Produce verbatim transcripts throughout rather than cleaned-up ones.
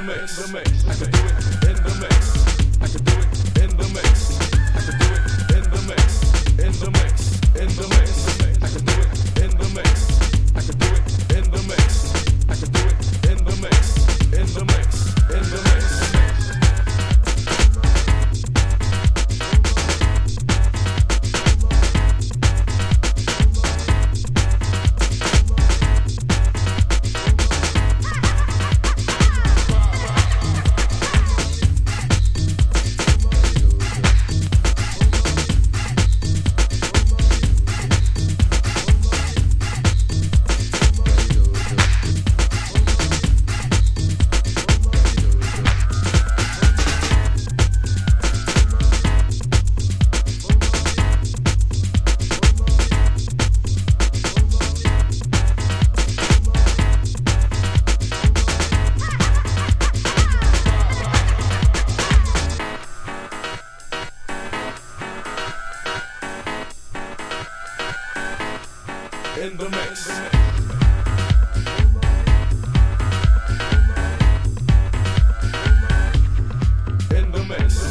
mix, in the mix. I can do it in the mix. I can do it in the mix. I can do it in the mix. In the mix, in the mix. I can do it in the mix. I can do it in the mix. I can do it in the mix. In the mix, in the mix. In the mix. In the mix.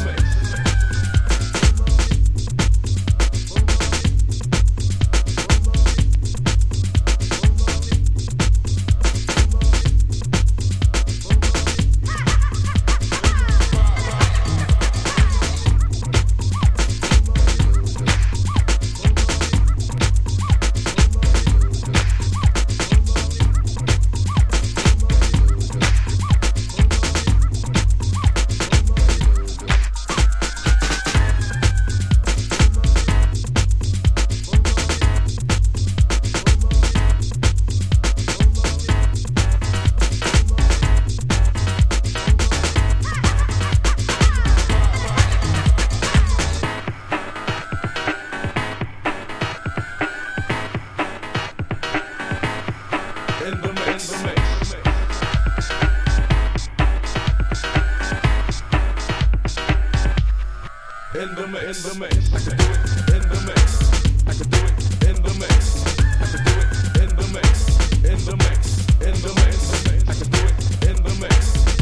In the mix, in the mix. In the mix, in the mix. I can do it in the mix. I can do it in the mix. I can do it in the mix. In the mix, in the mix. I can do it in the mix.